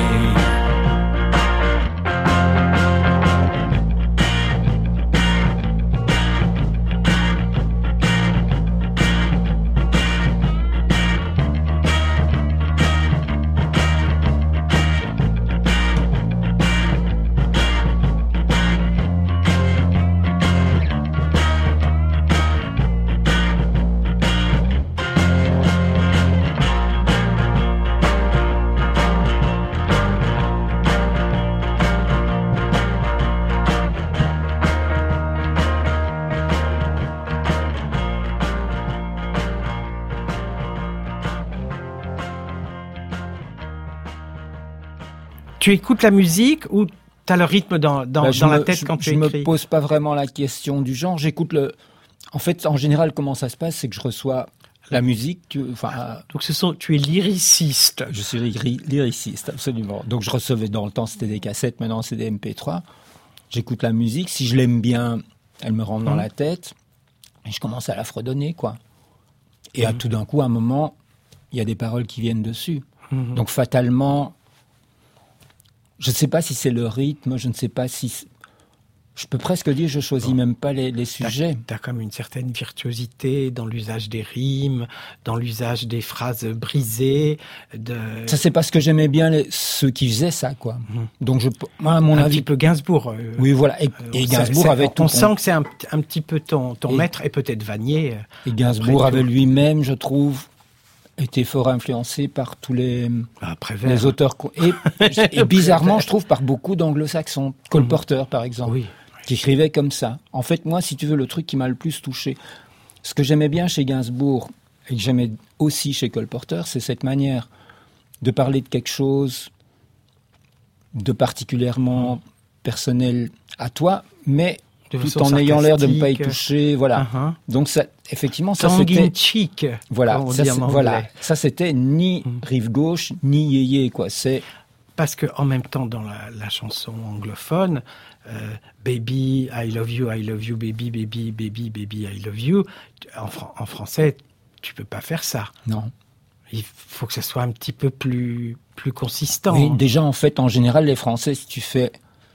Tu écoutes la musique ou tu as le rythme dans, dans, Bah, je dans la me- tête je- quand tu je écris? me pose pas vraiment la question du genre. J'écoute le. En fait, en général, comment ça se passe, c'est que je reçois la musique. tu- Enfin, Donc ce sont, tu es lyriciste. je suis lyri- lyriciste, absolument. Donc, je recevais dans le temps, c'était des cassettes, maintenant c'est des M P trois. J'écoute la musique. Si je l'aime bien, elle me rentre dans Mhm. la tête. Et je commence à la fredonner, quoi. Et à tout d'un coup, à un moment, il y a des paroles qui viennent dessus. Mhm. Donc, fatalement, je ne sais pas si c'est le rythme, je ne sais pas si. je peux presque dire, je choisis Bon. même pas les, les sujets. Tu as comme une certaine virtuosité dans l'usage des rimes, dans l'usage des phrases brisées. De... Ça, c'est parce que j'aimais bien les, ceux qui faisaient ça, quoi. Mhm. Donc, je, moi, à mon un avis, petit peu Gainsbourg. euh, oui, voilà. Et, euh, et ça- Gainsbourg c'est- avait on tout. sent que c'est un, un petit peu ton, ton Et- maître, et peut-être Vanier. euh, Et Gainsbourg Après avait tout. lui-même, je trouve, été fort influencé par tous les, Après les Vers. auteurs. co- Et, et bizarrement, je trouve, par beaucoup d'anglo-saxons. Cole Porter, par exemple, Oui. qui écrivait comme ça. En fait, moi, si tu veux, le truc qui m'a le plus touché, ce que j'aimais bien chez Gainsbourg, et que j'aimais aussi chez Cole Porter, c'est cette manière de parler de quelque chose de particulièrement personnel à toi, mais De tout façon en ayant l'air de ne pas y sarcastique. toucher. Voilà. Uh-huh. Donc, ça, effectivement, ça Tongue c'était... in cheek. Voilà, comme on ça, dit en c'est- anglais. voilà, ça c'était ni Mm. rive gauche, ni yéyé, quoi. C'est, Parce que en même temps, dans la, la chanson anglophone, euh, Baby, I love you, I love you, baby, baby, baby, baby, I love you. En, fran- en français, tu peux pas faire ça. non. Il faut que ça soit un petit peu plus, plus consistant. Oui, déjà, en fait, en général, les Français, si tu fais...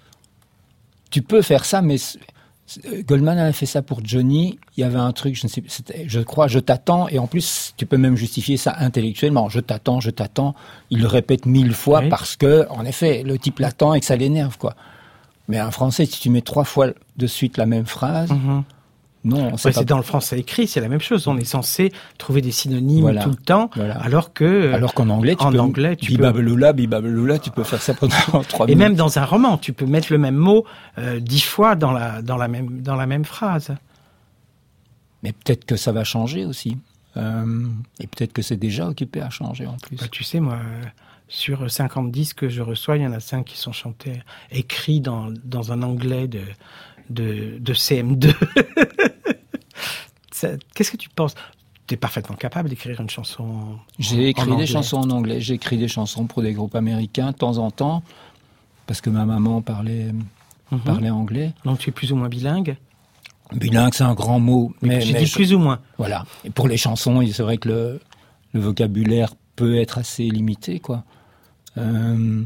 Tu peux faire ça, mais... c'est- c'est- Goldman avait fait ça pour Johnny. Il y avait un truc, je ne sais plus, c'était, je crois, je t'attends. Et en plus, tu peux même justifier ça intellectuellement. Je t'attends, je t'attends. Il le répète mille fois Oui. parce que, en effet, le type l'attend et que ça l'énerve, quoi. Mais un Français, si tu mets trois fois de suite la même phrase, Mhm. non, Ouais, c'est c'est pas... dans le français écrit, c'est la même chose. On est censé trouver des synonymes Voilà. tout le temps, Voilà. alors que... Alors qu'en anglais, tu en peux... anglais, tu peux- Bibabelula, bibabelula, tu peux faire ça pendant trois Et minutes. même dans un roman, tu peux mettre le même mot euh, dix fois dans la, dans, la même, dans la même phrase. Mais peut-être que ça va changer aussi. Euh, et peut-être que c'est déjà occupé à changer en plus. Bah, tu sais, moi, euh, sur cinquante disques que je reçois, il y en a cinq qui sont chantés, écrits dans, dans un anglais de, de, de C M deux. Ça- Qu'est-ce que tu penses? Tu es parfaitement capable d'écrire une chanson en, J'ai en écrit anglais. des chansons en anglais, j'ai écrit des chansons pour des groupes américains de temps en temps, parce que ma maman parlait, Mhm. parlait anglais. Donc tu es plus ou moins bilingue. Bilingue, c'est un grand mot. Mais, J'ai mais dit je- plus ou moins. Voilà. Et pour les chansons, c'est vrai que le, le vocabulaire peut être assez limité, quoi. Euh,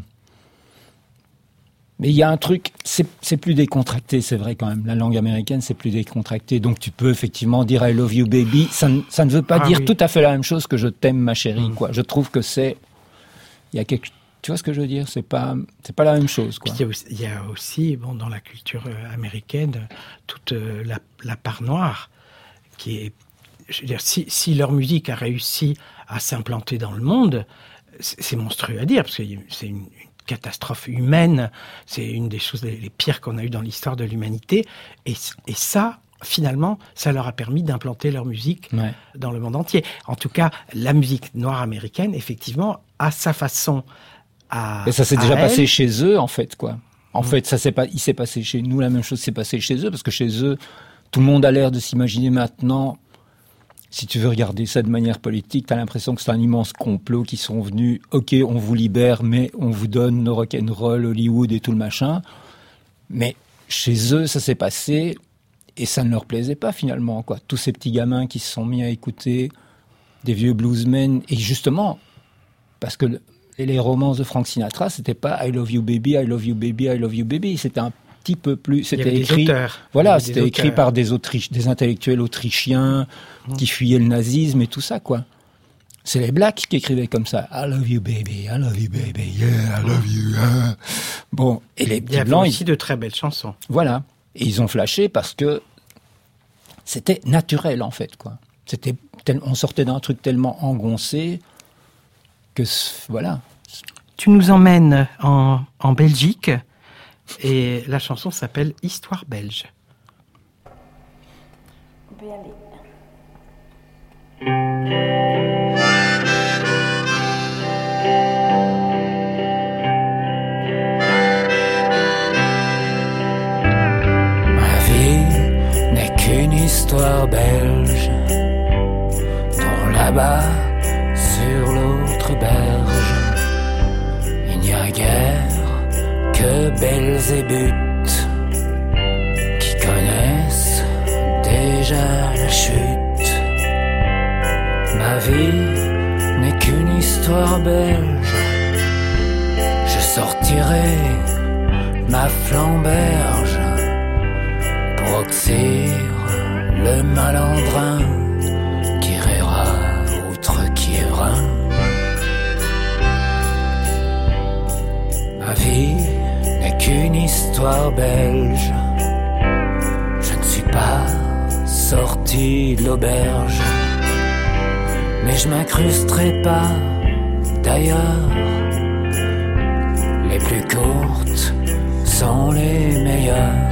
Mais il y a un truc, c'est c'est plus décontracté, c'est vrai quand même. La langue américaine, c'est plus décontracté. Donc tu peux effectivement dire I love you baby. Ça, ne- ça ne veut pas Ah dire oui. tout à fait la même chose que je t'aime ma chérie, Mm. quoi. Je trouve que c'est, il y a quelque, tu vois ce que je veux dire? C'est pas, c'est pas la même chose, quoi. Puis il y a aussi, il y a aussi, bon, dans la culture euh, américaine, euh, toute euh, la, la part noire, qui est, je veux dire, si, si leur musique a réussi à s'implanter dans le monde, c'est c'est monstrueux à dire, parce que c'est une, une catastrophe humaine, c'est une des choses les, les pires qu'on a eues dans l'histoire de l'humanité, et, et ça, finalement, ça leur a permis d'implanter leur musique Ouais. dans le monde entier. En tout cas, la musique noire américaine, effectivement, a sa façon à... Et ça s'est à déjà elle. passé chez eux, en fait, quoi. En Mm. fait, ça s'est pas, il s'est passé chez nous, la même chose s'est passée chez eux, parce que chez eux, tout le monde a l'air de s'imaginer maintenant, si tu veux regarder ça de manière politique, t'as l'impression que c'est un immense complot qui sont venus, ok, on vous libère, mais on vous donne le rock'n'roll, Hollywood et tout le machin. Mais chez eux, ça s'est passé, et ça ne leur plaisait pas finalement, quoi. Tous ces petits gamins qui se sont mis à écouter des vieux bluesmen, et justement, parce que le- les romances de Frank Sinatra, c'était pas I love you baby, I love you baby, I love you baby, c'était un petit peu plus, Il y c'était avait des écrit, auteurs. Il y voilà, avait des c'était écrit auteurs. par des Autriches, des intellectuels autrichiens qui fuyaient le nazisme et tout ça, quoi. C'est les Blacks qui écrivaient comme ça. I love you baby, I love you baby, yeah, I love you. ah. Bon, et les Il y petits avait blancs, aussi ils, de très belles chansons. voilà, et ils ont flashé parce que c'était naturel en fait, quoi. C'était, tel- on sortait d'un truc tellement engoncé que c- voilà. Tu nous emmènes en, en Belgique et la chanson s'appelle Histoire belge. On peut y aller. Ma vie n'est qu'une histoire belge, dont là-bas, sur l'autre berge, il n'y a guère que Belzébuth qui connaissent déjà la chute. Ma vie n'est qu'une histoire belge, je sortirai ma flamberge Roxir, le malandrin qui rira outre qui est vain. Ma vie n'est qu'une histoire belge. Je ne suis pas sorti de l'auberge, mais je m'incrusterai pas d'ailleurs. Les plus courtes sont les meilleures.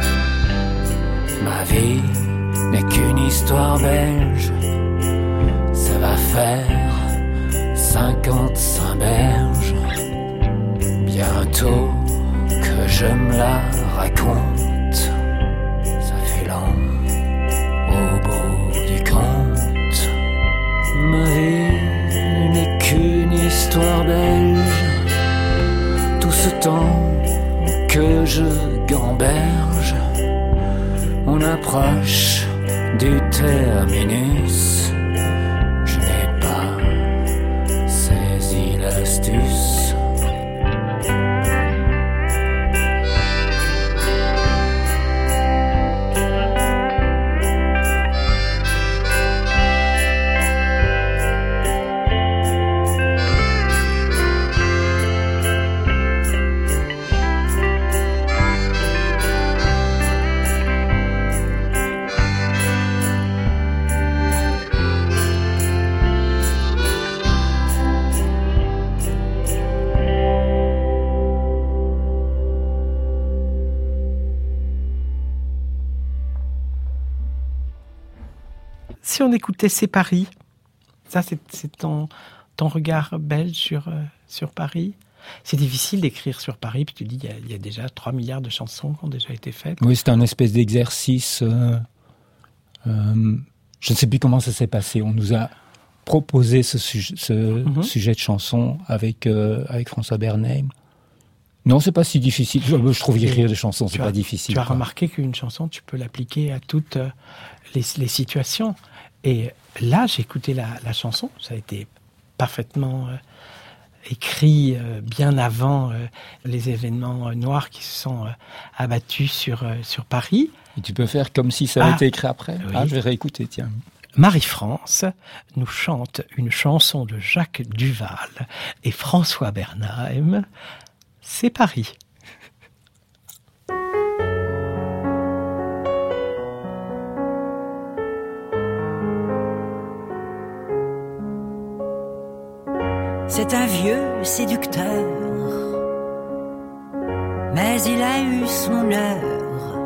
Ma vie n'est qu'une histoire belge. Ça va faire cinquante-cinq berges. Bientôt que je me la raconte. Ça fait long au bout du compte. Ma vie n'est qu'une histoire belge. Tout ce temps que je gamberge, on approche du terminus. Je n'ai pas saisi l'astuce. Si on écoutait C'est Paris, ça c'est, c'est ton, ton regard belge sur, euh, sur Paris. C'est difficile d'écrire sur Paris, puis tu dis il y a, il y a déjà trois milliards de chansons qui ont déjà été faites. Oui, c'est un espèce d'exercice. Euh, euh, je ne sais plus comment ça s'est passé. On nous a proposé ce, sujet, ce mm-hmm. sujet de chanson avec, euh, avec François Bernheim. Non, c'est pas si difficile. Je, je trouve écrire des chansons, c'est tu pas as, difficile. Tu as quoi. remarqué qu'une chanson, tu peux l'appliquer à toutes les, les situations. Et là, j'ai écouté la, la chanson. Ça a été parfaitement euh, écrit euh, bien avant euh, les événements euh, noirs qui se sont euh, abattus sur, euh, sur Paris. Et tu peux faire comme si ça avait ah, été écrit après. Oui. Ah, je vais réécouter, tiens. Marie-France nous chante une chanson de Jacques Duval et François Bernheim. C'est Paris. C'est un vieux séducteur, mais il a eu son heure,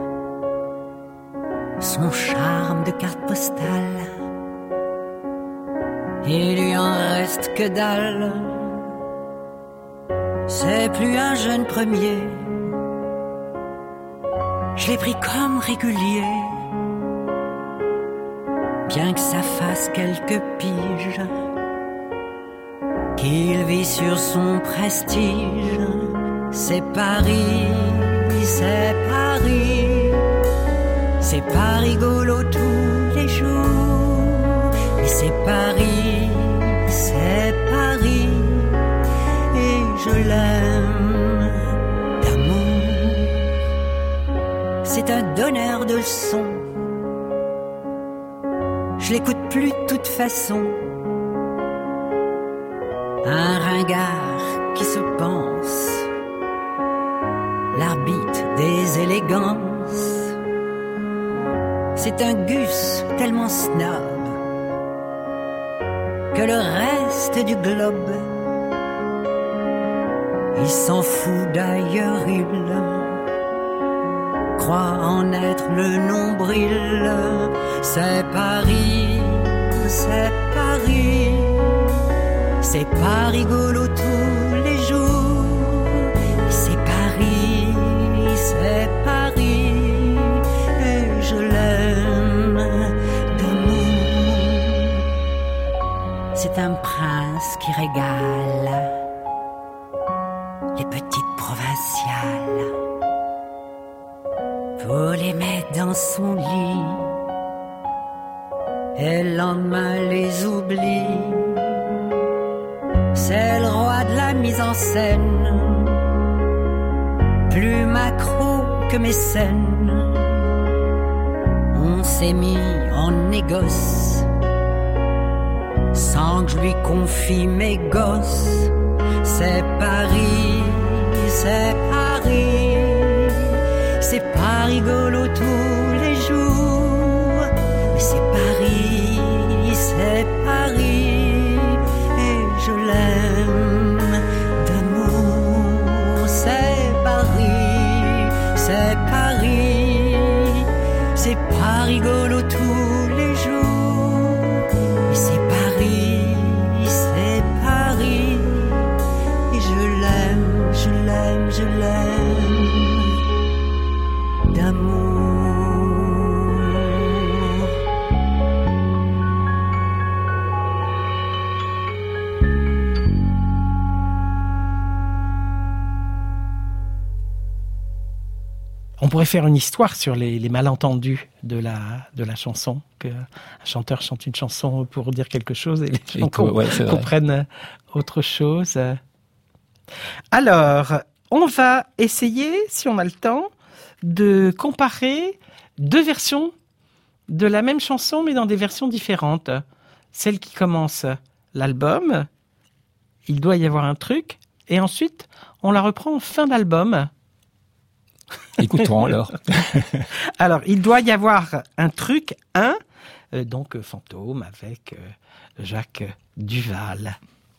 son charme de carte postale. Il lui en reste que dalle. C'est plus un jeune premier. Je l'ai pris comme régulier, bien que ça fasse quelques piges qu'il vit sur son prestige. C'est Paris, c'est Paris, c'est pas rigolo tous les jours, mais c'est Paris, c'est Paris, et je l'aime d'amour. C'est un donneur de leçons, je l'écoute plus de toute façon. Un ringard qui se pense, l'arbitre des élégances. C'est un gus tellement snob que le reste du globe, il s'en fout d'ailleurs, il croit en être le nombril. C'est Paris, c'est Paris, c'est pas rigolo tous les jours. C'est Paris, c'est Paris, et je l'aime d'amour. C'est un prince qui régale les petites provinciales pour les mettre dans son lit, et le lendemain les oublie. C'est le roi de la mise en scène, plus macro que mécène. s'est mis en négoce, sans que je lui confie mes gosses. C'est Paris, c'est Paris, c'est pas rigolo tous les jours, mais c'est Paris, c'est Paris, et je l'aime d'amour. C'est Paris, c'est Paris, c'est pas rigolo tous les jours, mais c'est Paris, c'est Paris, et je l'aime, je l'aime, je l'aime d'amour. On pourrait faire une histoire sur les, les malentendus de la, de la chanson, qu'un chanteur chante une chanson pour dire quelque chose et les gens Et co- ouais, c'est vrai. comprennent autre chose. Alors, on va essayer, si on a le temps, de comparer deux versions de la même chanson, mais dans des versions différentes. Celle qui commence l'album, il doit y avoir un truc, et ensuite, on la reprend en fin d'album. Écoutons alors. Alors, il doit y avoir un truc, un, euh, donc euh, Fantôme avec euh, Jacques Duval.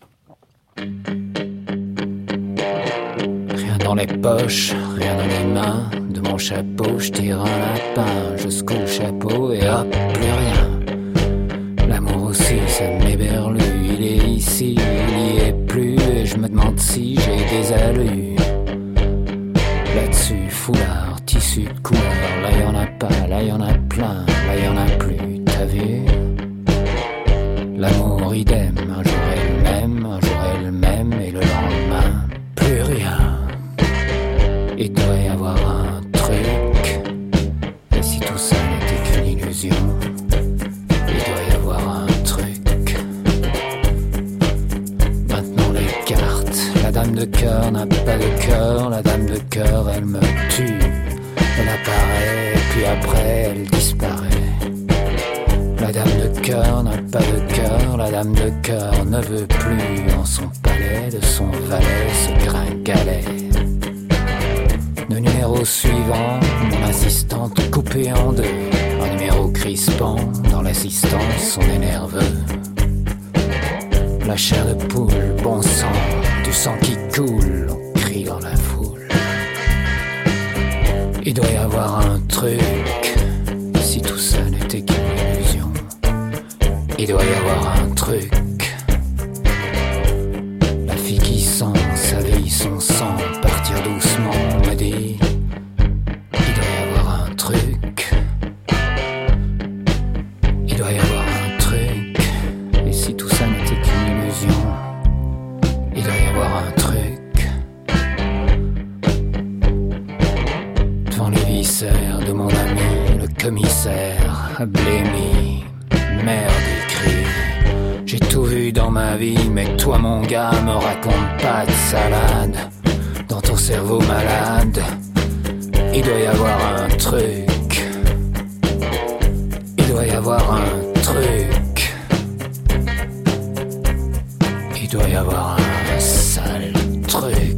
Rien dans les poches, rien dans les mains. De mon chapeau, je tire un lapin. Je secoue le chapeau et hop, plus rien. L'amour aussi, ça m'éberlue. Il est ici, il y est plus. Et je me demande si j'ai des allus. Là-dessus, foulard, tissu de couleur. Là y'en a pas, là y'en a plein. Là y'en a plus, t'as vu? L'amour idem, un jour est le même, un jour est le même. Et le lendemain, plus rien. Il doit y avoir un truc. Et si tout ça n'était qu'une illusion, il doit y avoir un truc. Maintenant les cartes. La dame de cœur n'a pas de cœur. La dame de cœur, elle me tue. Elle apparaît, puis après elle disparaît. La dame de cœur n'a pas de cœur. La dame de cœur ne veut plus en son palais de son valet ce gringalet. Le numéro suivant, mon assistante coupée en deux. Un numéro crispant, dans l'assistance on est nerveux. La chair de poule, bon sang, du sang qui coule, on crie dans la foule. Il doit y avoir un truc, si tout ça n'était qu'une illusion. Il doit y avoir un truc. La fille qui sent sa vie, son sang partir doucement me dit, il doit y avoir un truc. Il doit y avoir un truc. Et si tout ça n'était qu'une illusion, il doit y avoir un truc. Devant les viscères de mon ami, le commissaire a blémi. Merde, il crie. J'ai tout vu dans ma vie, mais toi mon gars me raconte pas de salade. Dans ton cerveau malade, il doit y avoir un truc. Il doit y avoir un truc. Il doit y avoir un sale truc.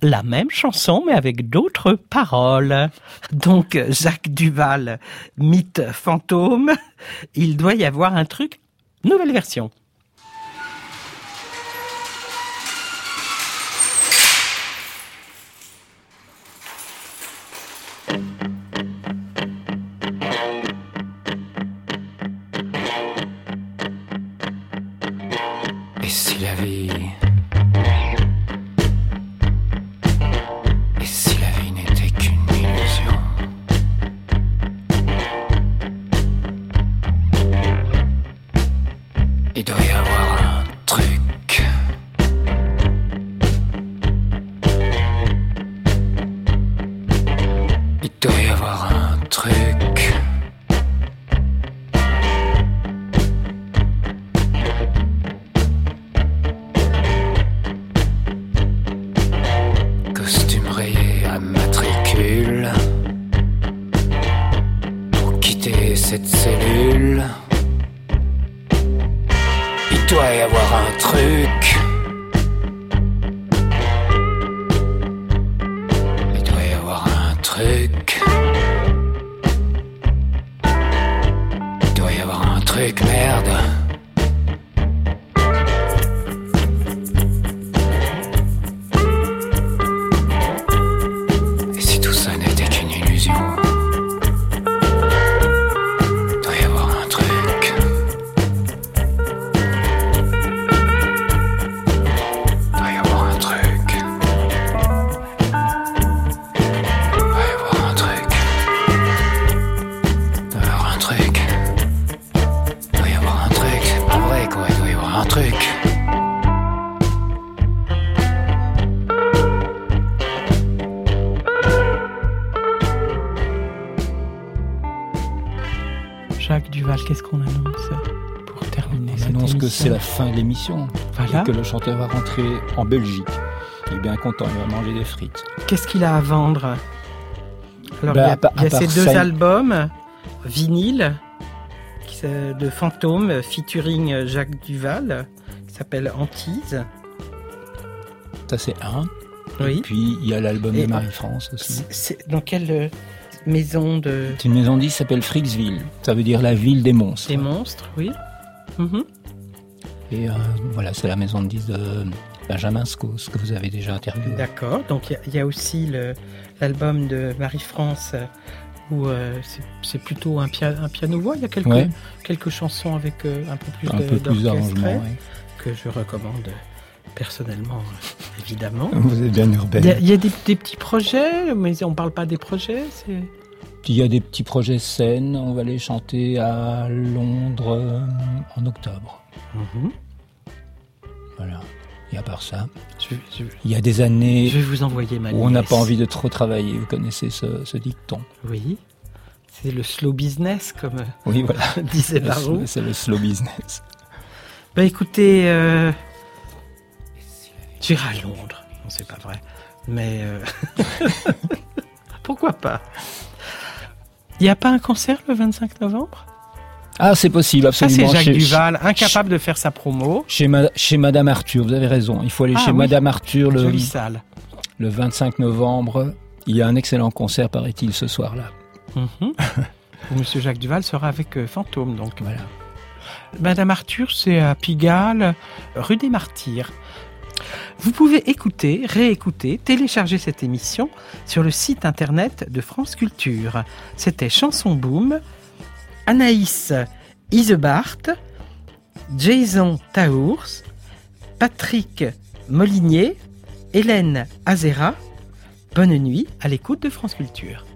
la même chanson, mais avec d'autres paroles. Donc, Jacques Duvall, mythe fantôme, il doit y avoir un truc, nouvelle version. Et si la vie... Et si la vie n'était qu'une illusion? Il doit y avoir un truc. Il doit y avoir un truc. Costume rayé à matricule pour quitter cette cellule. Il doit y avoir un truc. Il doit y avoir un truc. Il doit y avoir un truc, merde. Et si tout ça n'était qu'une illusion? Il doit y avoir un truc. Il doit y avoir un truc. Il doit y avoir un truc. Il doit y avoir un truc. Il doit y avoir un truc. C'est pas vrai quoi, il doit y avoir un truc. Jacques Duvall, qu'est-ce qu'on annonce pour terminer On cette annonce que émission? c'est la fin de l'émission. Voilà. Et que le chanteur va rentrer en Belgique. Il est bien content, il va manger des frites. Qu'est-ce qu'il a à vendre? Alors, Bah, il y a, à part- il y a à part ces deux ça, il- albums, vinyle, qui s'a- de Fantôme, featuring Jacques Duvall, qui s'appelle Antise. Ça, c'est un. Oui. Et puis, il y a l'album Et- de Marie-France aussi. C'est- C'est dans quelle euh, maison de... C'est une maison dix qui s'appelle Fricksville. Ça veut dire la ville des monstres. des monstres, oui. Mhm. Et euh, voilà, c'est la maison de disques de Benjamin Scos, que vous avez déjà interviewé. D'accord. Donc, il y a- il y, a aussi le- l'album de Marie-France, euh, où euh, c'est- c'est plutôt un, pia- un piano-voix. Il y a quelques, Ouais. quelques chansons avec euh, un peu plus Un de- peu plus d'orchestre, d'arrangement. ouais. que je recommande euh, personnellement, euh, évidemment. Vous êtes bien Il y a, urbaine. il y a des, des petits projets, mais on ne parle pas des projets. C'est... Il y a des petits projets scènes. On va aller chanter à Londres euh, en octobre. Mhm. Voilà. Et à part ça, je, je- il y a des années je vais vous envoyer ma où on n'a nièce. pas envie de trop travailler. Vous connaissez ce, ce dicton. Oui, c'est le slow business, comme euh, Oui, voilà. disait Barou. C'est le slow business. Bah écoutez, euh, j'irai à Londres. Non, c'est pas vrai. Mais euh, pourquoi pas? Il n'y a pas un concert le vingt-cinq novembre? Ah, c'est possible, Ça, absolument. c'est Jacques Chez- Duval, incapable de faire sa promo. Chez, ma- chez Madame Arthur, vous avez raison. Il faut aller Ah chez oui. Madame Arthur le, Jolie salle. le vingt-cinq novembre. Il y a un excellent concert, paraît-il, ce soir-là. Mhm. Où Monsieur Jacques Duval sera avec euh, Fantôme, donc. Voilà. Madame Arthur, c'est à Pigalle, rue des Martyrs. Vous pouvez écouter, réécouter, télécharger cette émission sur le site internet de France Culture. C'était Chanson Boom, Anaïs Isebart, Jason Taours, Patrick Molinier, Hélène Azera. Bonne nuit à l'écoute de France Culture.